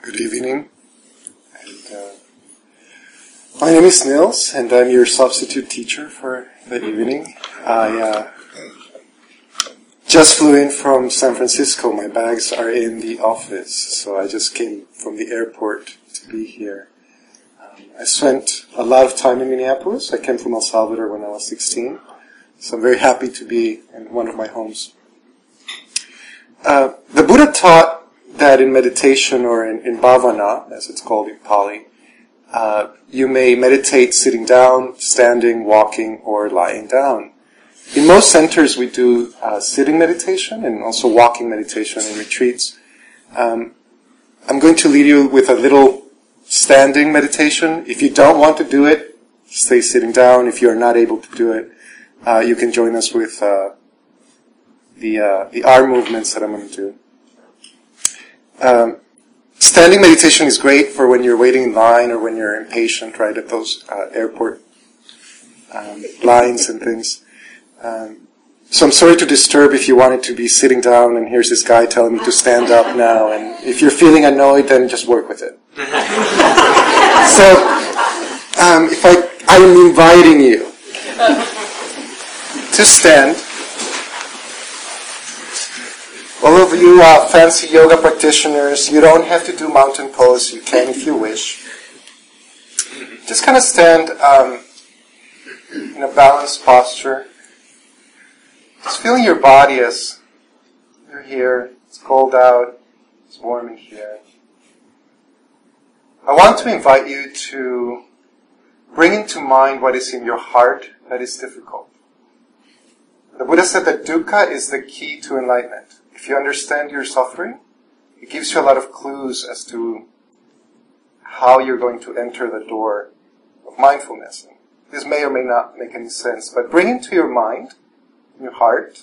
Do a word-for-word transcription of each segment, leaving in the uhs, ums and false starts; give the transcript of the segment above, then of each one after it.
Good evening. And, uh, my name is Nils, and I'm your substitute teacher for the evening. I uh, just flew in from San Francisco. My bags are in the office, so I just came from the airport to be here. Um, I spent a lot of time in Minneapolis. I came from El Salvador when I was sixteen, so I'm very happy to be in one of my homes. Uh, the Buddha taught that in meditation, or in, in bhavana, as it's called in Pali, uh, you may meditate sitting down, standing, walking, or lying down. In most centers we do uh, sitting meditation and also walking meditation in retreats. Um, I'm going to lead you with a little standing meditation. If you don't want to do it, stay sitting down. If you are not able to do it, uh, you can join us with uh, the uh, the arm movements that I'm going to do. Um, standing meditation is great for when you're waiting in line or when you're impatient, right, at those uh, airport um, lines and things. Um, so I'm sorry to disturb if you wanted to be sitting down and here's this guy telling me to stand up now, and if you're feeling annoyed, then just work with it. So, um, if I, I am inviting you to stand. All of you uh, fancy yoga practitioners, you don't have to do mountain pose. You can if you wish. Just kind of stand um, in a balanced posture. Just feeling your body as you're here. It's cold out. It's warm in here. I want to invite you to bring into mind what is in your heart that is difficult. The Buddha said that dukkha is the key to enlightenment. If you understand your suffering, it gives you a lot of clues as to how you're going to enter the door of mindfulness. This may or may not make any sense, but bring into your mind, in your heart,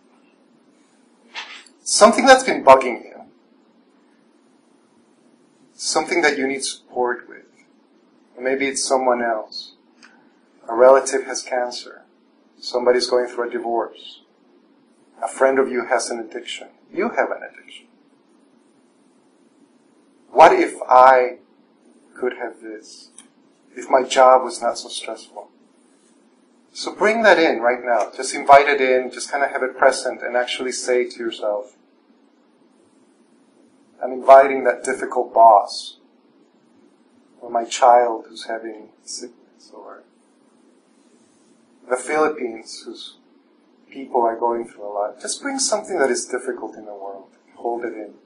something that's been bugging you. Something that you need support with. Or maybe it's someone else. A relative has cancer. Somebody's going through a divorce. A friend of you has an addiction. You have an addiction. What if I could have this? If my job was not so stressful? So bring that in right now. Just invite it in. Just kind of have it present and actually say to yourself, I'm inviting that difficult boss, or my child who's having sickness, or the Philippines who's people are going through a lot. Just bring something that is difficult in the world. Hold it in.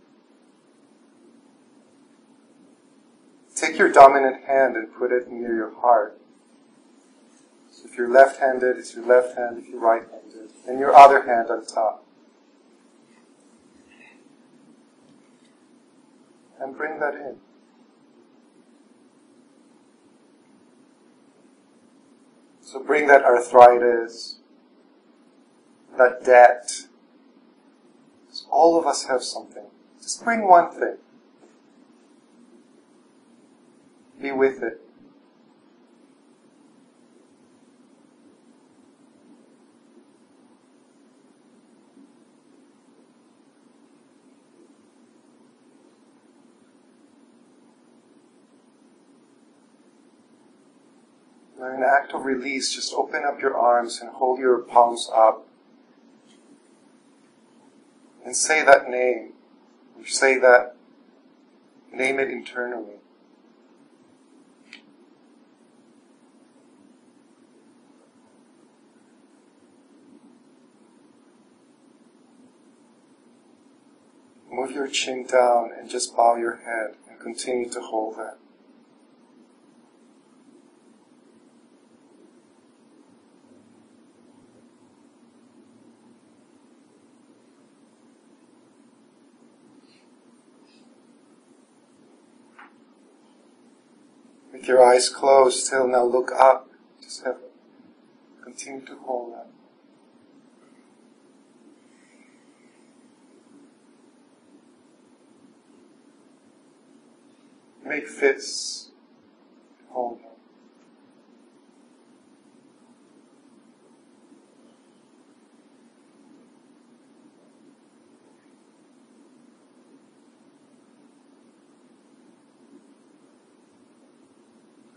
Take your dominant hand and put it near your heart. So if you're left-handed, it's your left hand. If you're right-handed, and your other hand on top. And bring that in. So bring that arthritis, that debt. All of us have something. Just bring one thing. Be with it. Now, in an act of release, just open up your arms and hold your palms up. And say that name, or say that, name it internally. Move your chin down and just bow your head and continue to hold that. With your eyes closed, still now look up. Just have continue to hold that. Make fists. Hold them.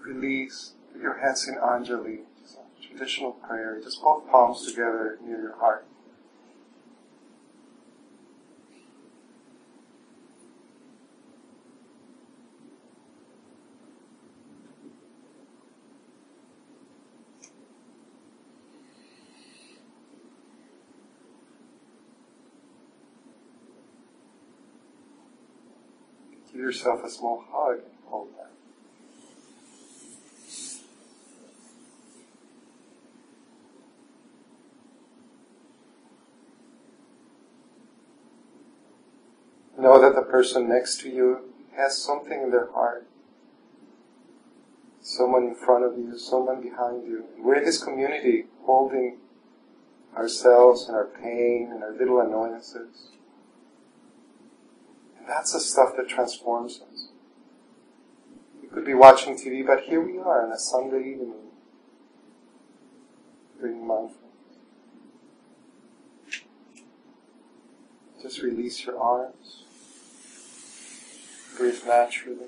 release. Put your hands in Anjali, just a traditional prayer. Just both palms together near your heart. Give yourself a small hug and hold that. Know that the person next to you has something in their heart. Someone in front of you, someone behind you. We're in this community holding ourselves and our pain and our little annoyances. And that's the stuff that transforms us. We could be watching T V, but here we are on a Sunday evening, doing mindfulness. Just release your arms. Breathe naturally.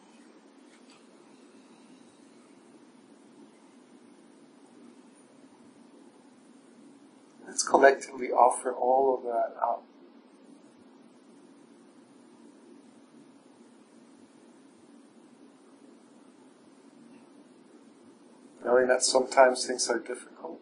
Let's collectively offer all of that out. Knowing that sometimes things are difficult.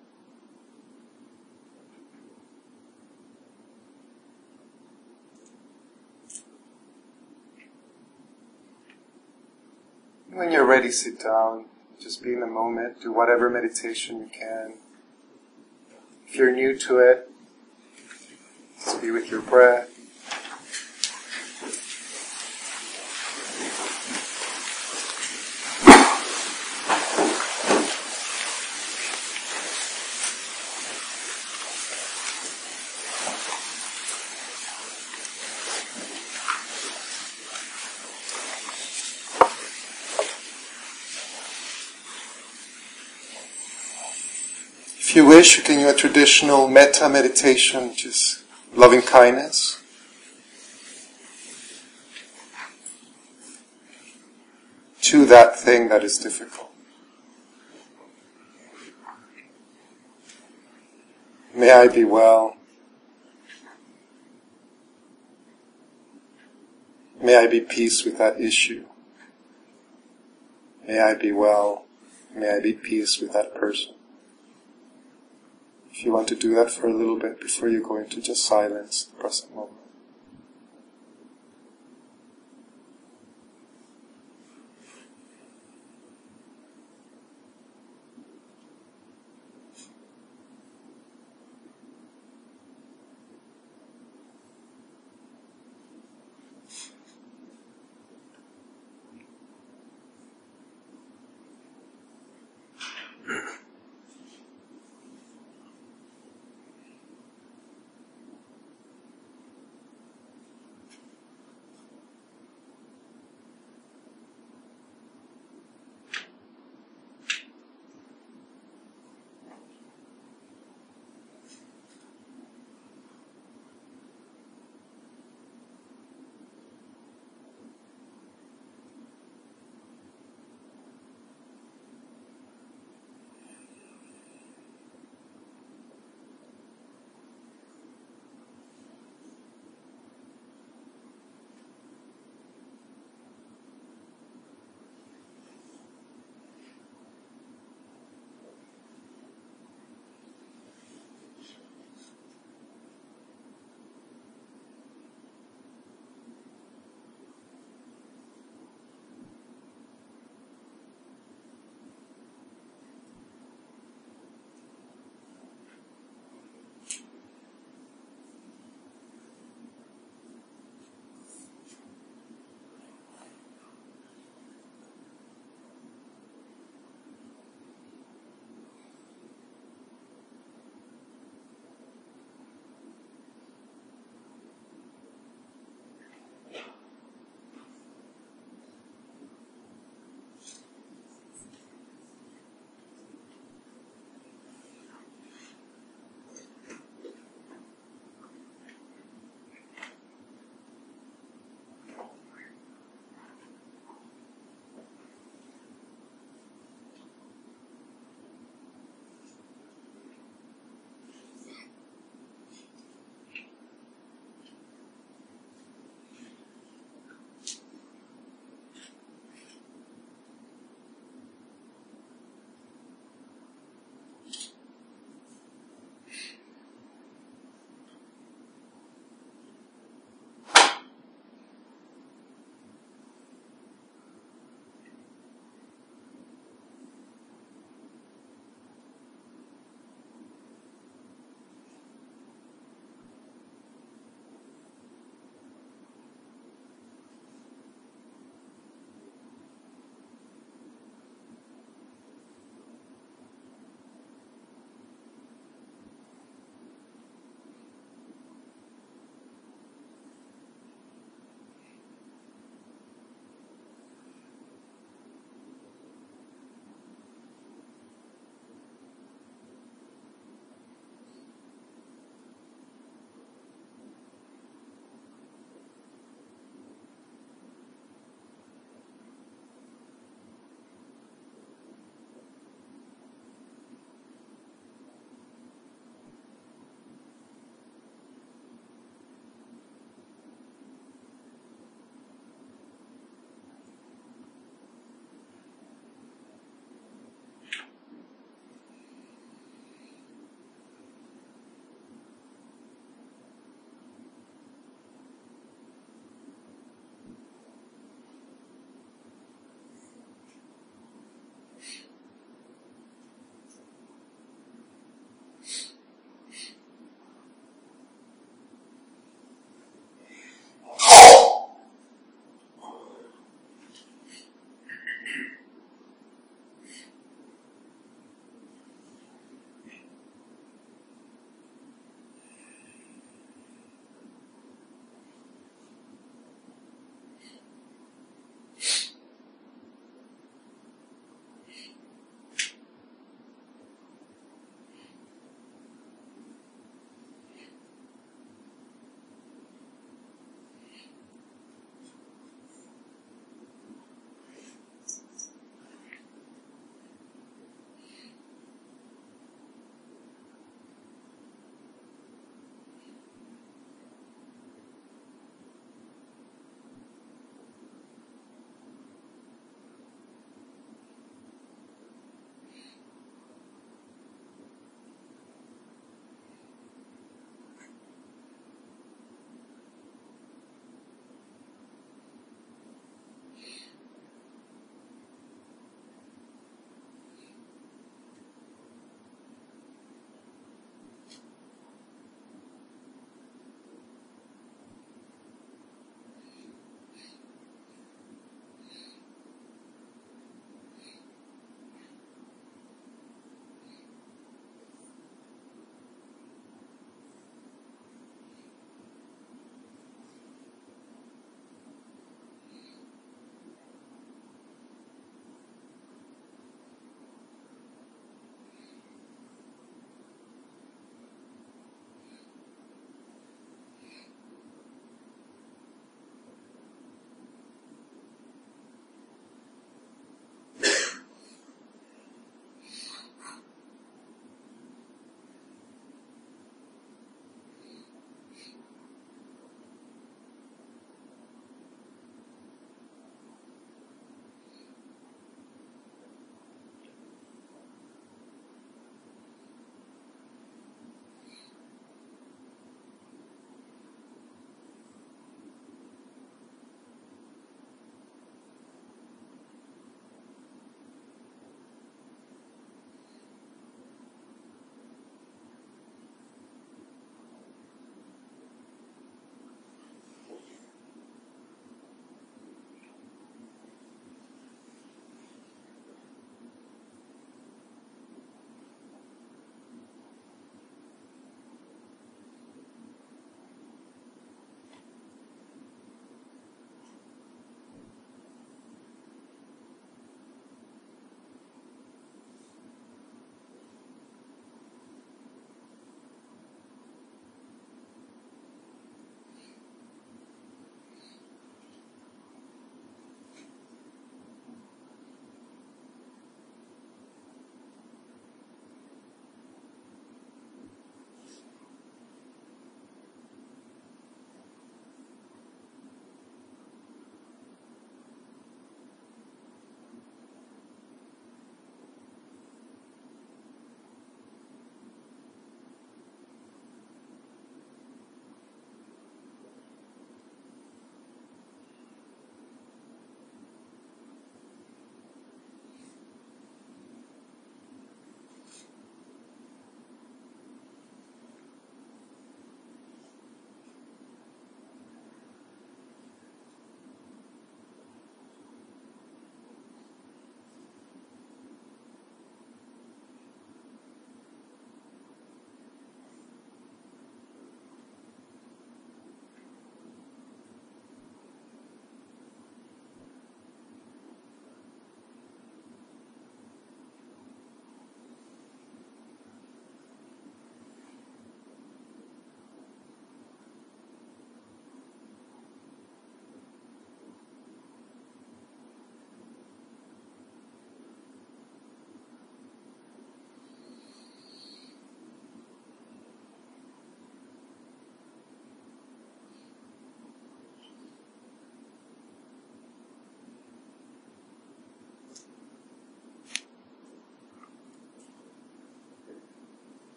When you're ready, sit down. Just be in the moment. Do whatever meditation you can. If you're new to it, just be with your breath. If you wish, you can do a traditional metta meditation, which is loving kindness. To that thing that is difficult. May I be well. May I be peace with that issue. May I be well. May I be peace with that person. If you want to do that for a little bit before you go into just silence, the present moment.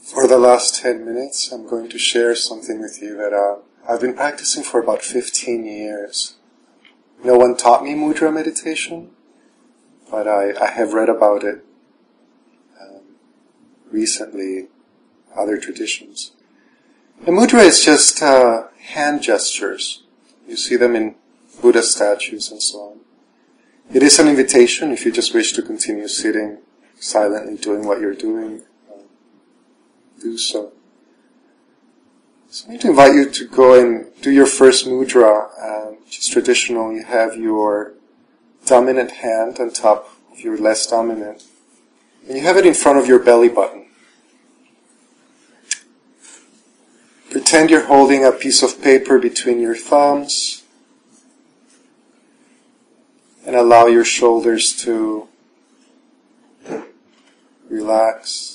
For the last ten minutes, I'm going to share something with you that uh, I've been practicing for about fifteen years. No one taught me mudra meditation, but I, I have read about it um, recently, other traditions. And mudra is just uh, hand gestures. You see them in Buddha statues and so on. It is an invitation if you just wish to continue sitting silently doing what you're doing. Do so. So I need to invite you to go and do your first mudra, uh, which is traditional. You have your dominant hand on top of your less dominant, and you have it in front of your belly button. Pretend you're holding a piece of paper between your thumbs, and allow your shoulders to relax.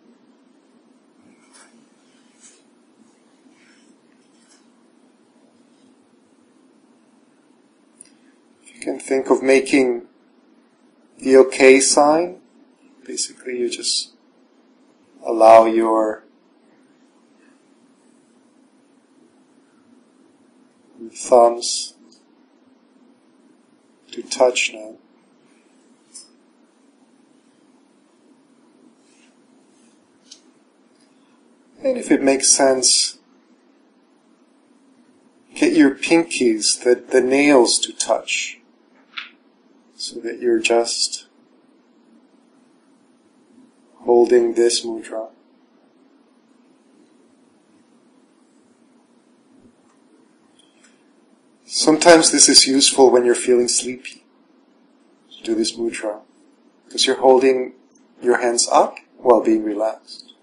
You can think of making the okay sign. Basically, you just allow your thumbs to touch now. And if it makes sense, get your pinkies, the, the nails to touch, so that you're just holding this mudra. Sometimes this is useful when you're feeling sleepy, to do this mudra, because you're holding your hands up while being relaxed.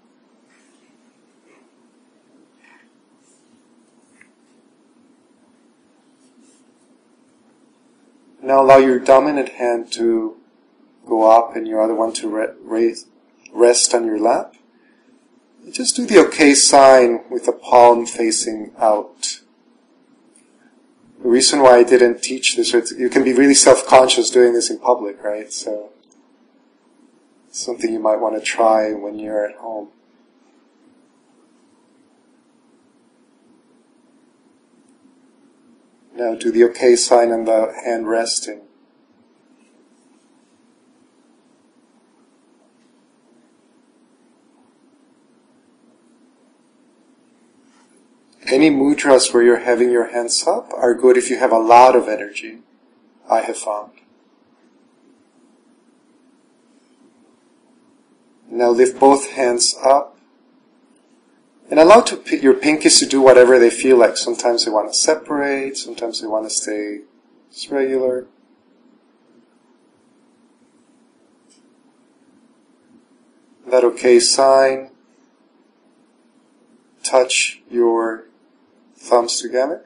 Now allow your dominant hand to go up and your other one to re- raise, rest on your lap. You just do the okay sign with the palm facing out. The reason why I didn't teach this, is you can be really self-conscious doing this in public, right? So it's something you might want to try when you're at home. Now do the okay sign on the hand resting. Any mudras where you're having your hands up are good if you have a lot of energy, I have found. Now lift both hands up. And allow to, your pinkies to do whatever they feel like. Sometimes they want to separate, sometimes they want to stay just regular. That okay sign. Touch your thumbs together.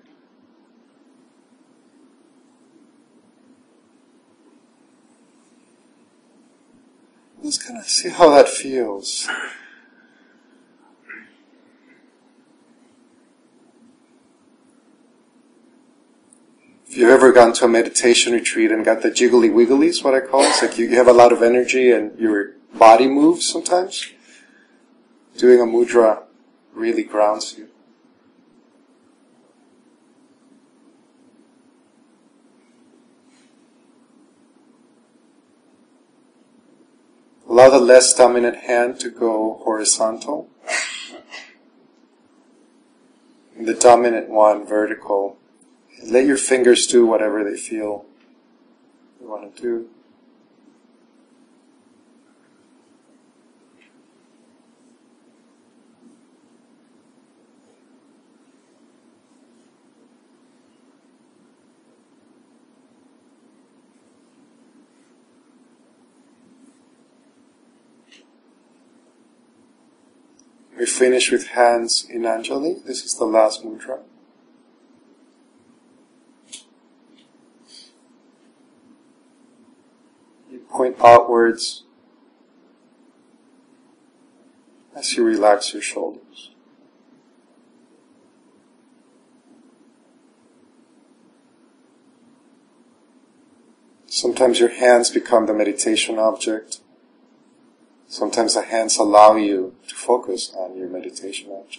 Just kind of see how that feels. If you've ever gone to a meditation retreat and got the jiggly wigglies, what I call it, it's like you, you have a lot of energy and your body moves sometimes. Doing a mudra really grounds you. Allow the less dominant hand to go horizontal, and the dominant one vertical. Let your fingers do whatever they feel you want to do. We finish with hands in Anjali. This is the last mudra. You point outwards as you relax your shoulders. Sometimes your hands become the meditation object. Sometimes the hands allow you to focus on your meditation object.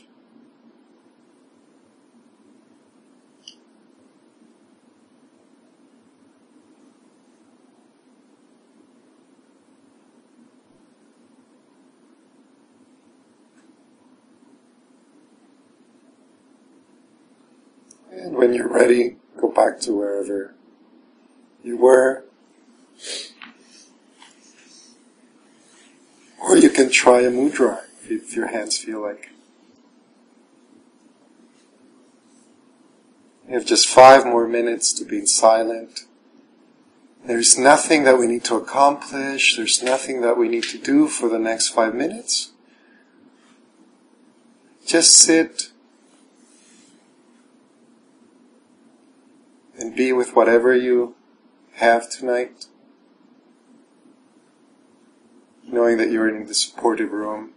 And when you're ready, go back to wherever you were. Or you can try a mudra if your hands feel like. You have just five more minutes to be silent. There's nothing that we need to accomplish. There's nothing that we need to do for the next five minutes. Just sit and be with whatever you have tonight, knowing that you're in the supportive room.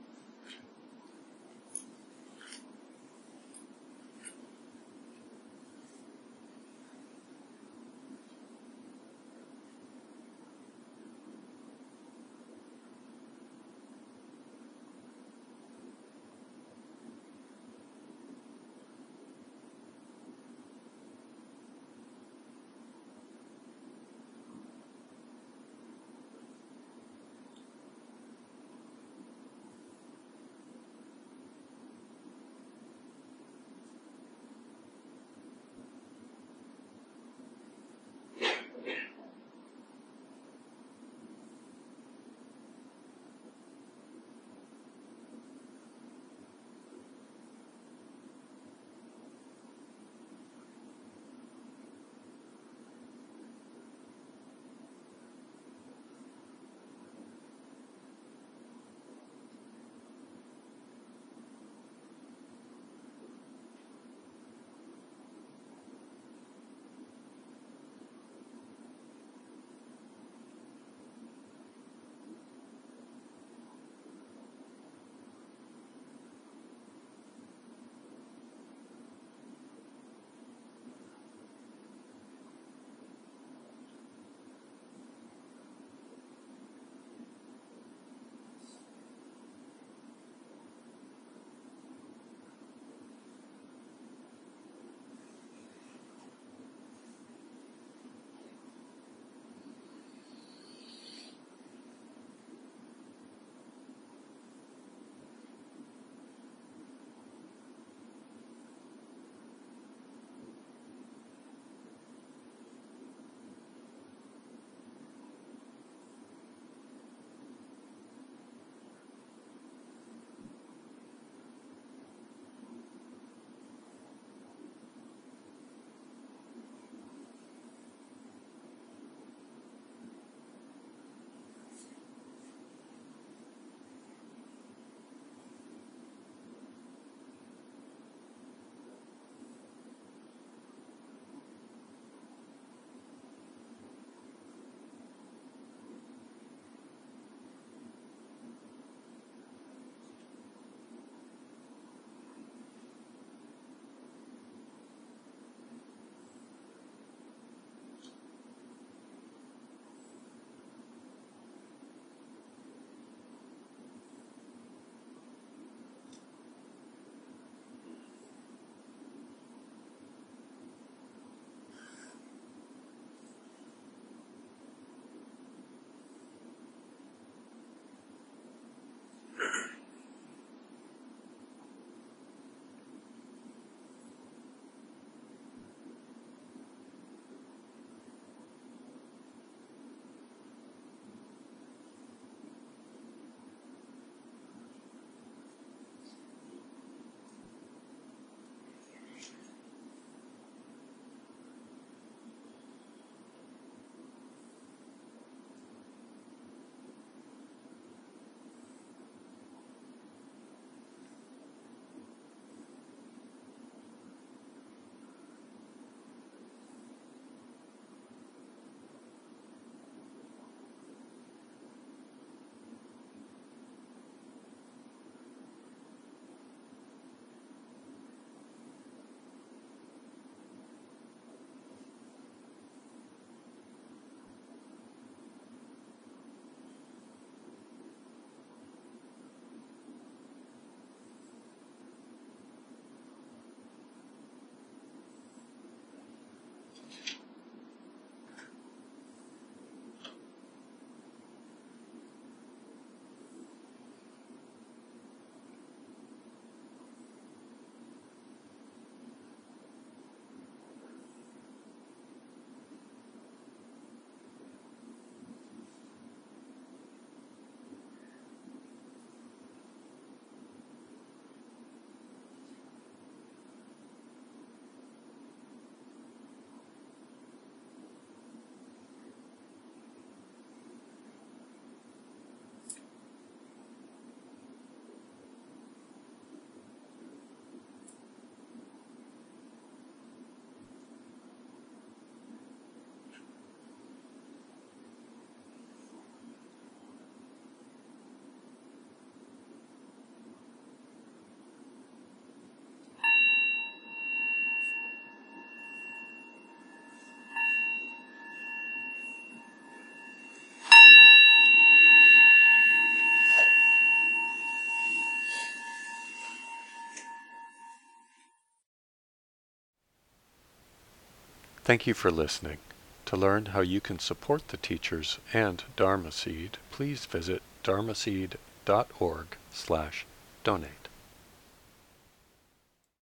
Thank you for listening. To learn how you can support the teachers and Dharma Seed, please visit dharmaseed dot org slash donate.